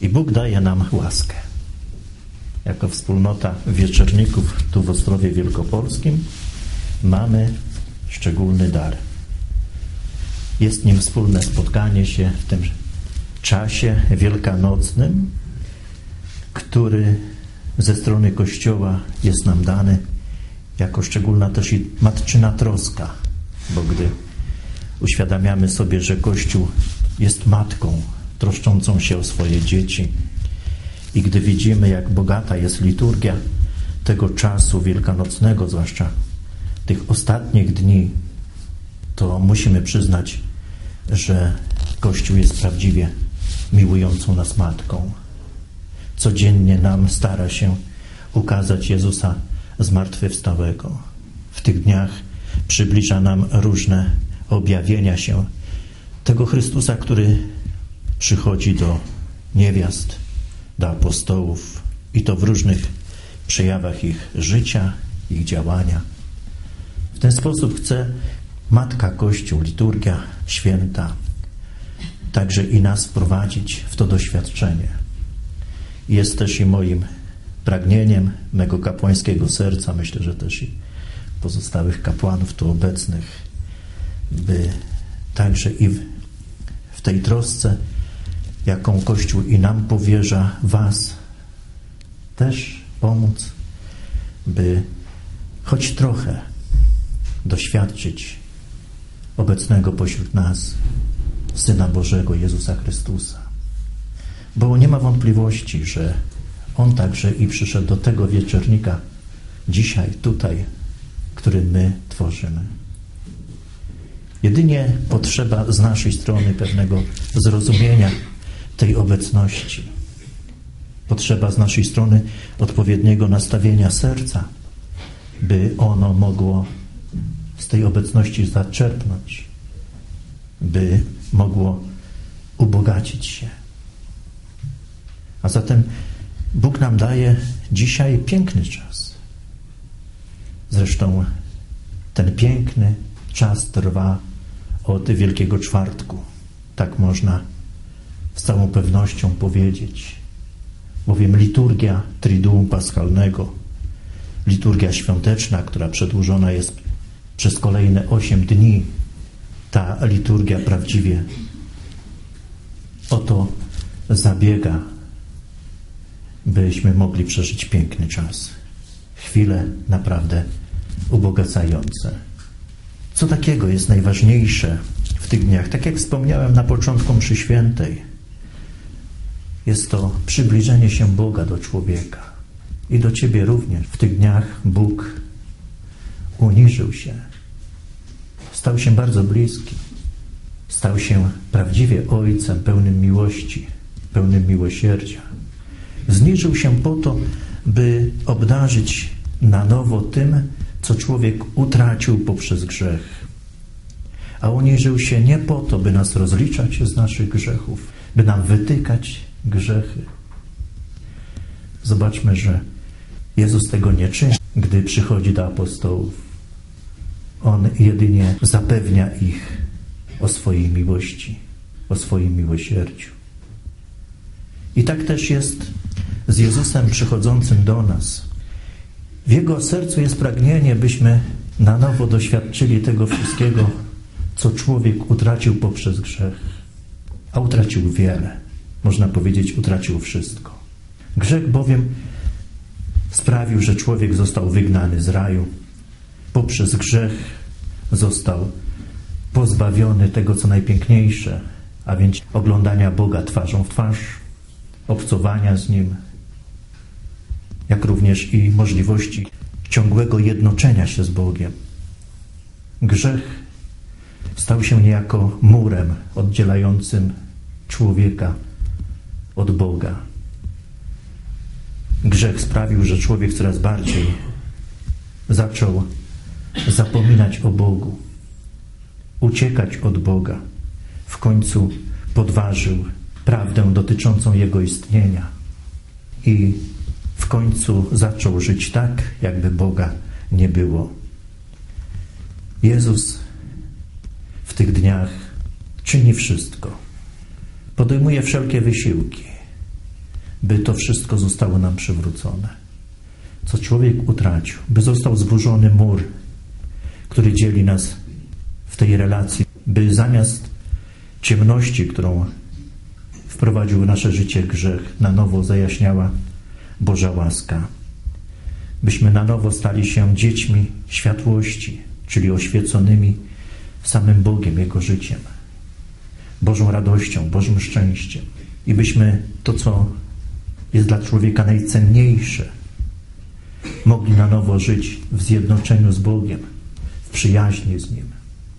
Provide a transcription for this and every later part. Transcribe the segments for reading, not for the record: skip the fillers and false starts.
I Bóg daje nam łaskę. Jako wspólnota wieczorników tu w Ostrowie Wielkopolskim mamy szczególny dar. Jest nim wspólne spotkanie się w tym czasie wielkanocnym, który ze strony Kościoła jest nam dany jako szczególna też i matczyna troska, bo gdy uświadamiamy sobie, że Kościół jest matką troszczącą się o swoje dzieci i gdy widzimy, jak bogata jest liturgia tego czasu wielkanocnego, zwłaszcza tych ostatnich dni, to musimy przyznać, że Kościół jest prawdziwie miłującą nas matką. Codziennie nam stara się ukazać Jezusa zmartwychwstałego. W tych dniach przybliża nam różne objawienia się tego Chrystusa, który przychodzi do niewiast, do apostołów i to w różnych przejawach ich życia, ich działania. W ten sposób chce Matka Kościół, liturgia święta, także i nas wprowadzić w to doświadczenie. Jest też i moim pragnieniem mego kapłańskiego serca, myślę, że też i pozostałych kapłanów tu obecnych, by także i w tej trosce, jaką Kościół i nam powierza, was też pomóc, by choć trochę doświadczyć obecnego pośród nas Syna Bożego, Jezusa Chrystusa. Bo nie ma wątpliwości, że On także i przyszedł do tego wieczornika dzisiaj, tutaj, który my tworzymy. Jedynie potrzeba z naszej strony pewnego zrozumienia tej obecności. Potrzeba z naszej strony odpowiedniego nastawienia serca, by ono mogło z tej obecności zaczerpnąć, by mogło ubogacić się. A zatem Bóg nam daje dzisiaj piękny czas. Zresztą ten piękny czas trwa od Wielkiego Czwartku. Tak można z całą pewnością powiedzieć. Bowiem liturgia Triduum Paschalnego, liturgia świąteczna, która przedłużona jest przez kolejne 8 dni, ta liturgia prawdziwie o to zabiega, byśmy mogli przeżyć piękny czas. Chwile naprawdę ubogacające. Co takiego jest najważniejsze w tych dniach? Tak jak wspomniałem na początku mszy świętej, jest to przybliżenie się Boga do człowieka. I do ciebie również. W tych dniach Bóg uniżył się. Stał się bardzo bliski. Stał się prawdziwie Ojcem, pełnym miłości, pełnym miłosierdzia. Zniżył się po to, by obdarzyć na nowo tym, co człowiek utracił poprzez grzech. A uniżył się nie po to, by nas rozliczać z naszych grzechów, by nam wytykać grzechy. Zobaczmy, że Jezus tego nie czyni, gdy przychodzi do apostołów. On jedynie zapewnia ich o swojej miłości, o swoim miłosierdziu. I tak też jest z Jezusem przychodzącym do nas. W Jego sercu jest pragnienie, byśmy na nowo doświadczyli tego wszystkiego, co człowiek utracił poprzez grzech. A utracił wiele. Można powiedzieć, utracił wszystko. Grzech bowiem sprawił, że człowiek został wygnany z raju. Poprzez grzech został pozbawiony tego, co najpiękniejsze, a więc oglądania Boga twarzą w twarz, obcowania z Nim, jak również i możliwości ciągłego jednoczenia się z Bogiem. Grzech stał się niejako murem oddzielającym człowieka od Boga. Grzech sprawił, że człowiek coraz bardziej zaczął zapominać o Bogu, uciekać od Boga. W końcu podważył prawdę dotyczącą Jego istnienia i w końcu zaczął żyć tak, jakby Boga nie było. Jezus w tych dniach czyni wszystko. Podejmuje wszelkie wysiłki, by to wszystko zostało nam przywrócone. Co człowiek utracił, by został zburzony mur, który dzieli nas w tej relacji, by zamiast ciemności, którą wprowadził w nasze życie grzech, na nowo zajaśniała Boża łaska. Byśmy na nowo stali się dziećmi światłości, czyli oświeconymi samym Bogiem, Jego życiem, Bożą radością, Bożym szczęściem. I byśmy to, co jest dla człowieka najcenniejsze, mogli na nowo żyć w zjednoczeniu z Bogiem, w przyjaźni z Nim.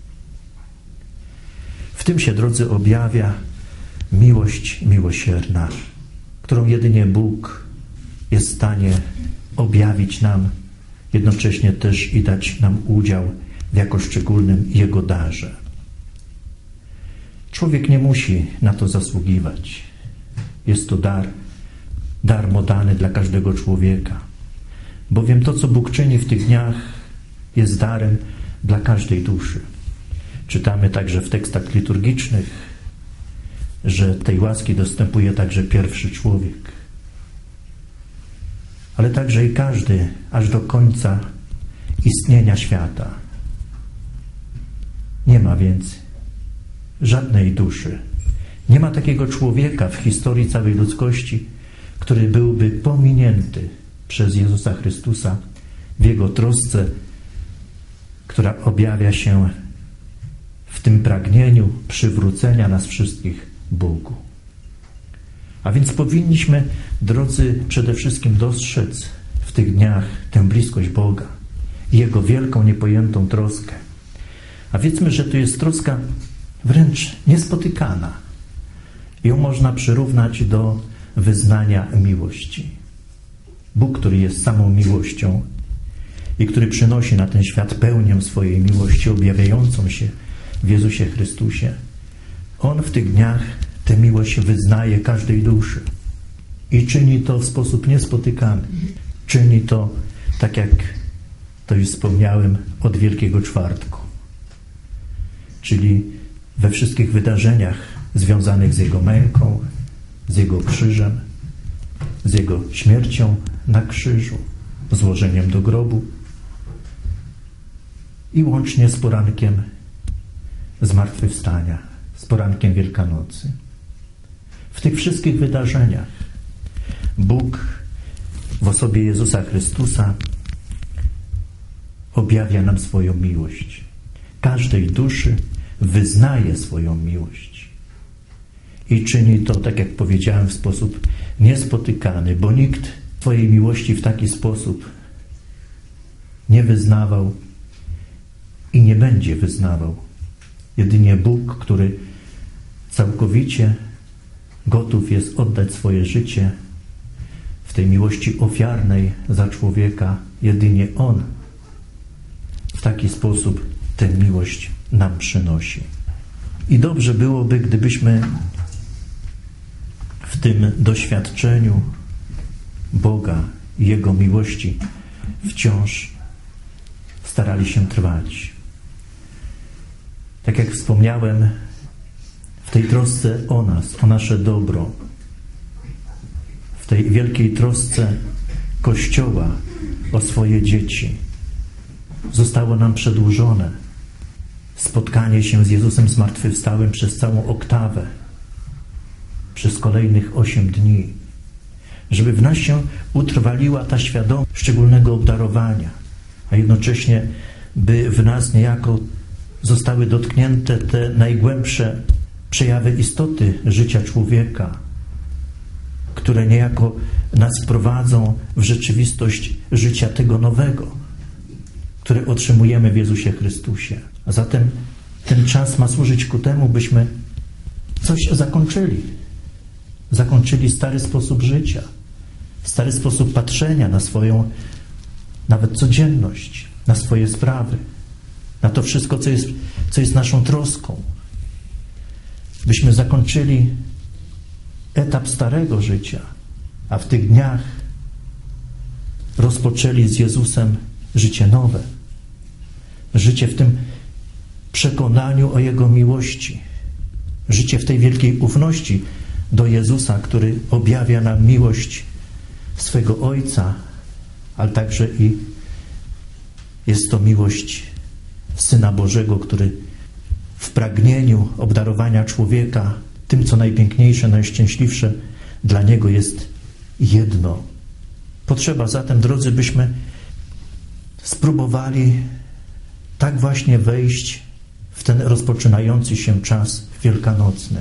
W tym się, drodzy, objawia miłość miłosierna, którą jedynie Bóg jest w stanie objawić nam, jednocześnie też i dać nam udział w jako szczególnym Jego darze. Człowiek nie musi na to zasługiwać. Jest to dar, darmo dany dla każdego człowieka. Bowiem to, co Bóg czyni w tych dniach, jest darem dla każdej duszy. Czytamy także w tekstach liturgicznych, że tej łaski dostępuje także pierwszy człowiek. Ale także i każdy, aż do końca istnienia świata. Nie ma więc żadnej duszy. Nie ma takiego człowieka w historii całej ludzkości, który byłby pominięty przez Jezusa Chrystusa w Jego trosce, która objawia się w tym pragnieniu przywrócenia nas wszystkich Bogu. A więc powinniśmy, drodzy, przede wszystkim dostrzec w tych dniach tę bliskość Boga i Jego wielką, niepojętą troskę. A wiedzmy, że to jest troska wręcz niespotykana. Ją można przyrównać do wyznania miłości. Bóg, który jest samą miłością i który przynosi na ten świat pełnię swojej miłości objawiającą się w Jezusie Chrystusie, On w tych dniach tę miłość wyznaje każdej duszy i czyni to w sposób niespotykany. Czyni to, tak jak to już wspomniałem, od Wielkiego Czwartku, czyli we wszystkich wydarzeniach związanych z Jego męką, z Jego krzyżem, z Jego śmiercią na krzyżu, złożeniem do grobu i łącznie z porankiem zmartwychwstania, z porankiem Wielkanocy. W tych wszystkich wydarzeniach Bóg w osobie Jezusa Chrystusa objawia nam swoją miłość. Każdej duszy wyznaje swoją miłość. I czyni to, tak jak powiedziałem, w sposób niespotykany, bo nikt swojej miłości w taki sposób nie wyznawał i nie będzie wyznawał. Jedynie Bóg, który całkowicie gotów jest oddać swoje życie w tej miłości ofiarnej za człowieka, jedynie On w taki sposób tę miłość nam przynosi. I dobrze byłoby, gdybyśmy w tym doświadczeniu Boga i Jego miłości wciąż starali się trwać. Tak jak wspomniałem, w tej trosce o nas, o nasze dobro, w tej wielkiej trosce Kościoła o swoje dzieci, zostało nam przedłużone spotkanie się z Jezusem zmartwychwstałym przez całą oktawę, przez kolejnych 8 dni, żeby w nas się utrwaliła ta świadomość szczególnego obdarowania, a jednocześnie by w nas niejako zostały dotknięte te najgłębsze przejawy istoty życia człowieka, które niejako nas wprowadzą w rzeczywistość życia tego nowego, które otrzymujemy w Jezusie Chrystusie. A zatem ten czas ma służyć ku temu, byśmy coś zakończyli. Zakończyli stary sposób życia, stary sposób patrzenia na swoją nawet codzienność, na swoje sprawy, na to wszystko, co jest naszą troską. Byśmy zakończyli etap starego życia, a w tych dniach rozpoczęli z Jezusem życie nowe. Życie w tym przekonaniu o Jego miłości. Życie w tej wielkiej ufności do Jezusa, który objawia nam miłość swego Ojca, ale także i jest to miłość Syna Bożego, który w pragnieniu obdarowania człowieka tym, co najpiękniejsze, najszczęśliwsze dla Niego jest jedno. Potrzeba zatem, drodzy, byśmy spróbowali tak właśnie wejść w ten rozpoczynający się czas wielkanocny.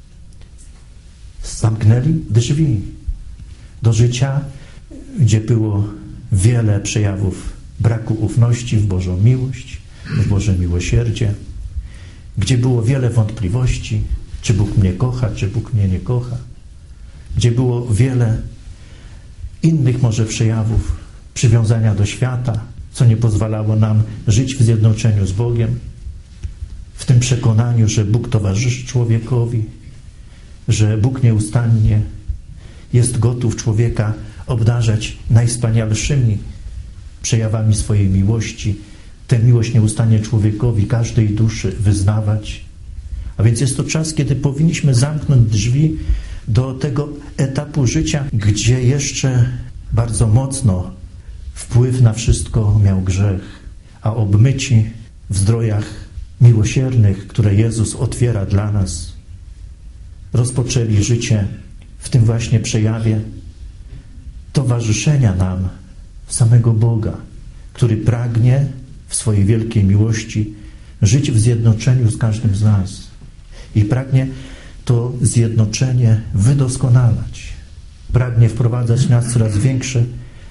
Zamknęli drzwi do życia, gdzie było wiele przejawów braku ufności w Bożą miłość, w Boże miłosierdzie, gdzie było wiele wątpliwości, czy Bóg mnie kocha, czy Bóg mnie nie kocha, gdzie było wiele innych może przejawów przywiązania do świata, co nie pozwalało nam żyć w zjednoczeniu z Bogiem, w tym przekonaniu, że Bóg towarzyszy człowiekowi, że Bóg nieustannie jest gotów człowieka obdarzać najwspanialszymi przejawami swojej miłości, tę miłość nieustannie człowiekowi, każdej duszy wyznawać. A więc jest to czas, kiedy powinniśmy zamknąć drzwi do tego etapu życia, gdzie jeszcze bardzo mocno wpływ na wszystko miał grzech, a obmyci w zdrojach miłosiernych, które Jezus otwiera dla nas, rozpoczęli życie w tym właśnie przejawie towarzyszenia nam samego Boga, który pragnie w swojej wielkiej miłości żyć w zjednoczeniu z każdym z nas i pragnie to zjednoczenie wydoskonalać. Pragnie wprowadzać w nas coraz większe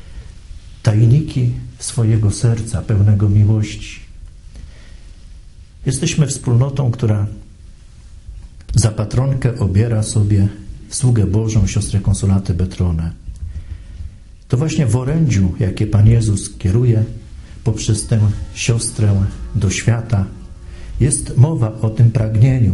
tajniki swojego serca, pełnego miłości. Jesteśmy wspólnotą, która za patronkę obiera sobie sługę Bożą, siostrę konsolatę Betronę. To właśnie w orędziu, jakie Pan Jezus kieruje poprzez tę siostrę do świata, jest mowa o tym pragnieniu,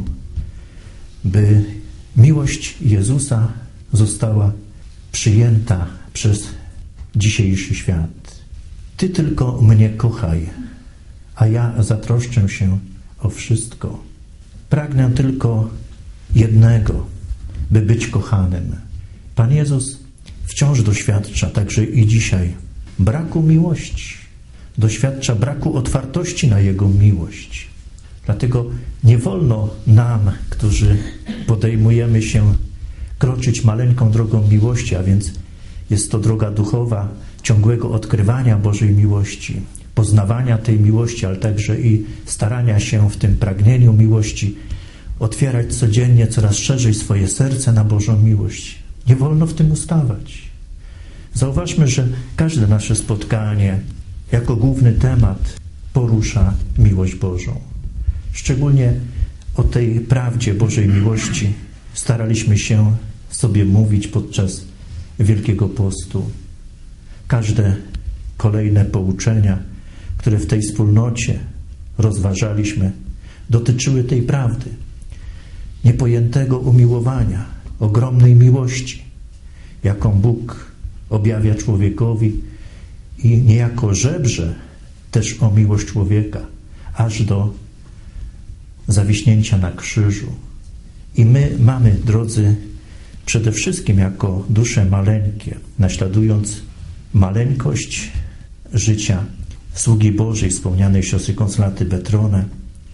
by miłość Jezusa została przyjęta przez dzisiejszy świat. Ty tylko mnie kochaj, a ja zatroszczę się o wszystko. Pragnę tylko jednego, by być kochanym. Pan Jezus wciąż doświadcza, także i dzisiaj, braku miłości. Doświadcza braku otwartości na Jego miłość. Dlatego nie wolno nam, którzy podejmujemy się kroczyć maleńką drogą miłości, a więc jest to droga duchowa, ciągłego odkrywania Bożej miłości, poznawania tej miłości, ale także i starania się w tym pragnieniu miłości otwierać codziennie coraz szerzej swoje serce na Bożą miłość. Nie wolno w tym ustawać. Zauważmy, że każde nasze spotkanie jako główny temat porusza miłość Bożą. Szczególnie o tej prawdzie Bożej miłości staraliśmy się sobie mówić podczas Wielkiego Postu. Każde kolejne pouczenia, które w tej wspólnocie rozważaliśmy, dotyczyły tej prawdy, niepojętego umiłowania, ogromnej miłości, jaką Bóg objawia człowiekowi i niejako żebrze też o miłość człowieka, aż do zawiśnięcia na krzyżu. I my mamy, drodzy, przede wszystkim jako dusze maleńkie, naśladując maleńkość życia sługi Bożej, wspomnianej siostry konsolaty Betronę,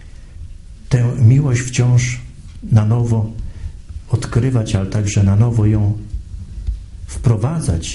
tę miłość wciąż na nowo odkrywać, ale także na nowo ją wprowadzać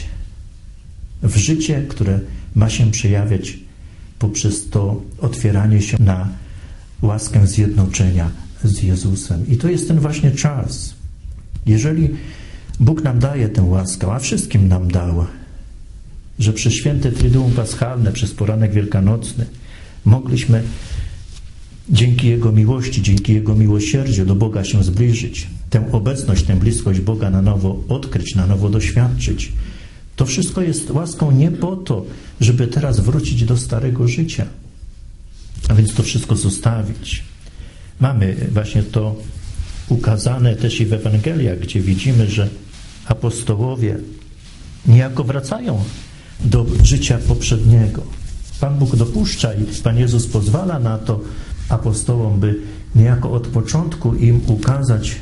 w życie, które ma się przejawiać poprzez to otwieranie się na łaskę zjednoczenia z Jezusem. I to jest ten właśnie czas. Jeżeli Bóg nam daje tę łaskę, a wszystkim nam dał, że przez święte Triduum Paschalne, przez poranek wielkanocny mogliśmy dzięki Jego miłości, dzięki Jego miłosierdziu do Boga się zbliżyć, tę obecność, tę bliskość Boga na nowo odkryć, na nowo doświadczyć. To wszystko jest łaską nie po to, żeby teraz wrócić do starego życia, a więc to wszystko zostawić. Mamy właśnie to ukazane też i w Ewangeliach, gdzie widzimy, że apostołowie niejako wracają do życia poprzedniego. Pan Bóg dopuszcza i Pan Jezus pozwala na to apostołom, by niejako od początku im ukazać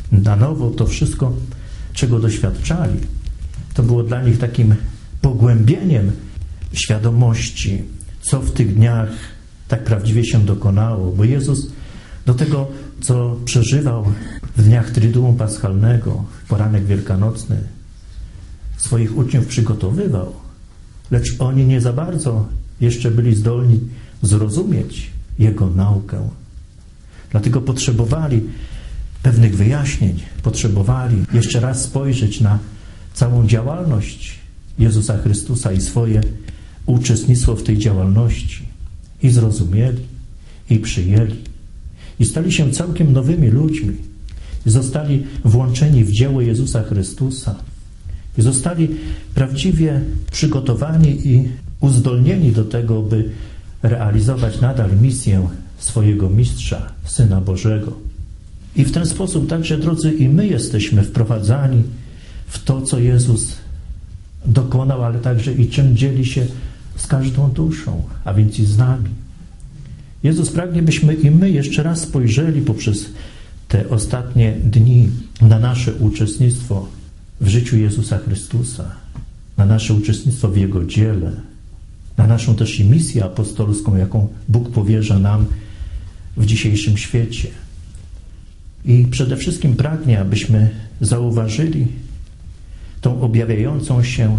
na nowo to wszystko, czego doświadczali, to było dla nich takim pogłębieniem świadomości, co w tych dniach tak prawdziwie się dokonało, bo Jezus do tego, co przeżywał w dniach Triduum Paschalnego, w poranek wielkanocny, swoich uczniów przygotowywał, lecz oni nie za bardzo jeszcze byli zdolni zrozumieć Jego naukę. Dlatego potrzebowali pewnych wyjaśnień, potrzebowali jeszcze raz spojrzeć na całą działalność Jezusa Chrystusa i swoje uczestnictwo w tej działalności. I zrozumieli, i przyjęli. I stali się całkiem nowymi ludźmi. I zostali włączeni w dzieło Jezusa Chrystusa. I zostali prawdziwie przygotowani i uzdolnieni do tego, by realizować nadal misję swojego Mistrza, Syna Bożego. I w ten sposób także, drodzy, i my jesteśmy wprowadzani w to, co Jezus dokonał, ale także i czym dzieli się z każdą duszą, a więc i z nami. Jezus pragnie, byśmy i my jeszcze raz spojrzeli poprzez te ostatnie dni na nasze uczestnictwo w życiu Jezusa Chrystusa, na nasze uczestnictwo w Jego dziele, na naszą też i misję apostolską, jaką Bóg powierza nam w dzisiejszym świecie. I przede wszystkim pragnie, abyśmy zauważyli tą objawiającą się,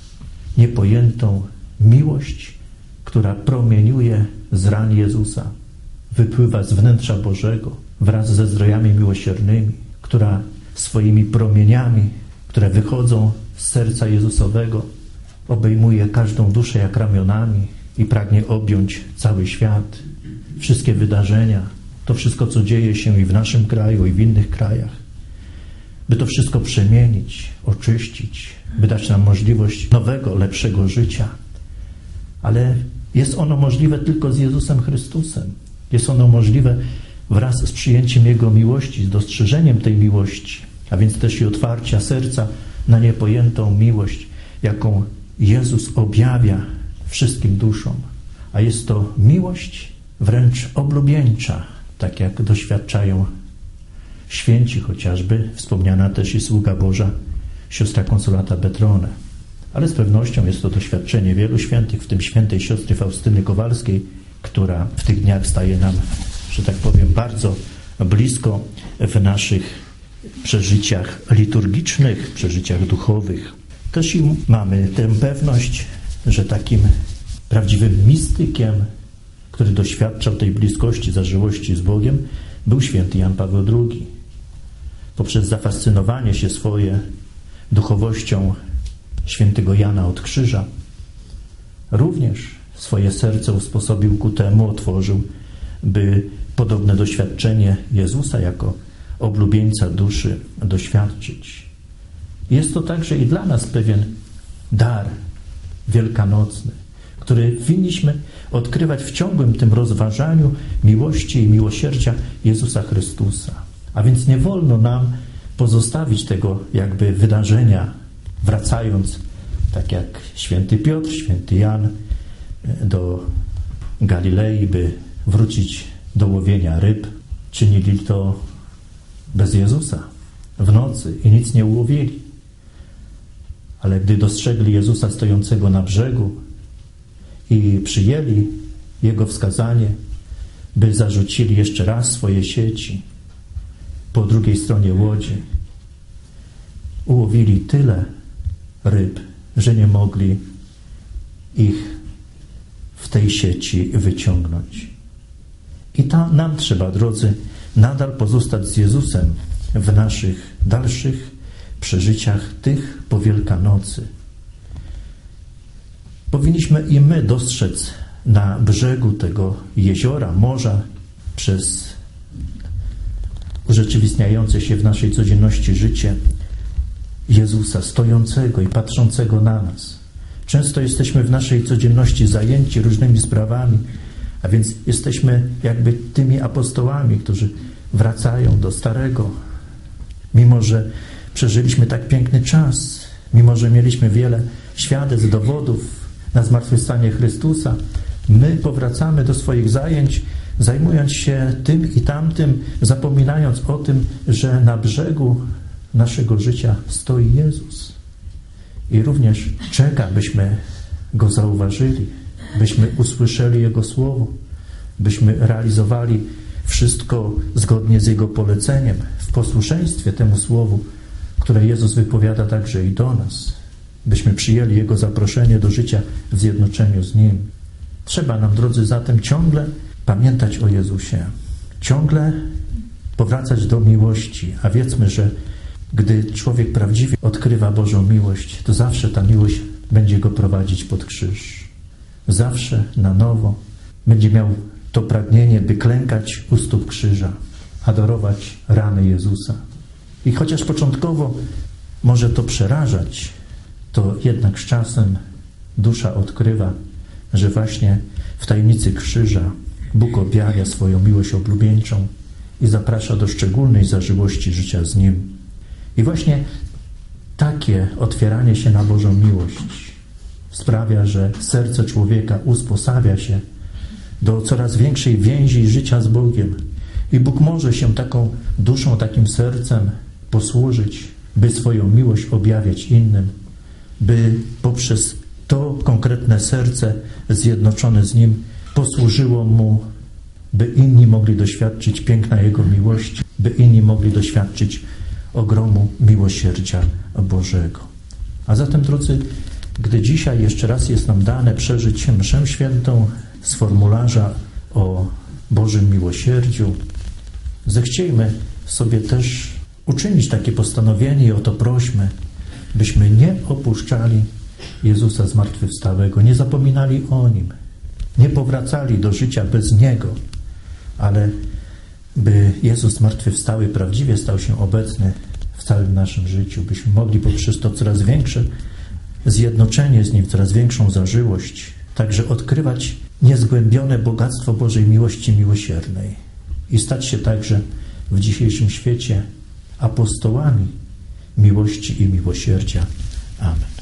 niepojętą miłość, która promieniuje z ran Jezusa, wypływa z wnętrza Bożego wraz ze zdrojami miłosiernymi, która swoimi promieniami, które wychodzą z serca Jezusowego, obejmuje każdą duszę jak ramionami i pragnie objąć cały świat, wszystkie wydarzenia, to wszystko, co dzieje się i w naszym kraju, i w innych krajach, by to wszystko przemienić, oczyścić, by dać nam możliwość nowego, lepszego życia. Ale jest ono możliwe tylko z Jezusem Chrystusem. Jest ono możliwe wraz z przyjęciem Jego miłości, z dostrzeżeniem tej miłości, a więc też i otwarcia serca na niepojętą miłość, jaką Jezus objawia wszystkim duszom. A jest to miłość wręcz oblubieńcza, tak jak doświadczają święci, chociażby wspomniana też i sługa Boża, siostra konsolata Betrone. Ale z pewnością jest to doświadczenie wielu świętych, w tym świętej siostry Faustyny Kowalskiej, która w tych dniach staje nam, że tak powiem, bardzo blisko w naszych przeżyciach liturgicznych, przeżyciach duchowych. Też i mamy tę pewność, że takim prawdziwym mistykiem, który doświadczał tej bliskości, zażyłości z Bogiem, był święty Jan Paweł II. Poprzez zafascynowanie się swoje duchowością świętego Jana od krzyża, również swoje serce usposobił ku temu, otworzył, by podobne doświadczenie Jezusa jako oblubieńca duszy doświadczyć. Jest to także i dla nas pewien dar wielkanocny, który winniśmy odkrywać w ciągłym tym rozważaniu miłości i miłosierdzia Jezusa Chrystusa. A więc nie wolno nam pozostawić tego jakby wydarzenia, wracając, tak jak święty Piotr, święty Jan, do Galilei, by wrócić do łowienia ryb. Czynili to bez Jezusa, w nocy i nic nie ułowili. Ale gdy dostrzegli Jezusa stojącego na brzegu i przyjęli Jego wskazanie, by zarzucili jeszcze raz swoje sieci po drugiej stronie łodzi, ułowili tyle ryb, że nie mogli ich w tej sieci wyciągnąć. I nam trzeba, drodzy, nadal pozostać z Jezusem w naszych dalszych przeżyciach tych po Wielkanocy. Powinniśmy i my dostrzec na brzegu tego jeziora, morza, przez urzeczywistniające się w naszej codzienności życie Jezusa stojącego i patrzącego na nas. Często jesteśmy w naszej codzienności zajęci różnymi sprawami, a więc jesteśmy jakby tymi apostołami, którzy wracają do starego. Mimo że przeżyliśmy tak piękny czas, mimo że mieliśmy wiele świadectw, dowodów na zmartwychwstanie Chrystusa, my powracamy do swoich zajęć zajmując się tym i tamtym, zapominając o tym, że na brzegu naszego życia stoi Jezus. I również czeka, byśmy Go zauważyli, byśmy usłyszeli Jego słowo, byśmy realizowali wszystko zgodnie z Jego poleceniem, w posłuszeństwie temu słowu, które Jezus wypowiada także i do nas, byśmy przyjęli Jego zaproszenie do życia w zjednoczeniu z Nim. Trzeba nam, drodzy, zatem ciągle pamiętać o Jezusie, ciągle powracać do miłości, a wiedzmy, że gdy człowiek prawdziwie odkrywa Bożą miłość, to zawsze ta miłość będzie go prowadzić pod krzyż. Zawsze na nowo będzie miał to pragnienie, by klękać u stóp krzyża, adorować rany Jezusa. I chociaż początkowo może to przerażać, to jednak z czasem dusza odkrywa, że właśnie w tajemnicy krzyża Bóg objawia swoją miłość oblubieńczą i zaprasza do szczególnej zażyłości życia z Nim. I właśnie takie otwieranie się na Bożą miłość sprawia, że serce człowieka usposabia się do coraz większej więzi życia z Bogiem. I Bóg może się taką duszą, takim sercem posłużyć, by swoją miłość objawiać innym, by poprzez to konkretne serce zjednoczone z Nim posłużyło Mu, by inni mogli doświadczyć piękna Jego miłości, by inni mogli doświadczyć ogromu miłosierdzia Bożego. A zatem, drodzy, gdy dzisiaj jeszcze raz jest nam dane przeżyć mszę świętą z formularza o Bożym miłosierdziu, zechciejmy sobie też uczynić takie postanowienie i o to prośmy, byśmy nie opuszczali Jezusa zmartwychwstałego, nie zapominali o Nim, nie powracali do życia bez Niego, ale by Jezus zmartwychwstały prawdziwie stał się obecny w całym naszym życiu, byśmy mogli poprzez to coraz większe zjednoczenie z Nim, coraz większą zażyłość, także odkrywać niezgłębione bogactwo Bożej miłości miłosiernej i stać się także w dzisiejszym świecie apostołami miłości i miłosierdzia. Amen.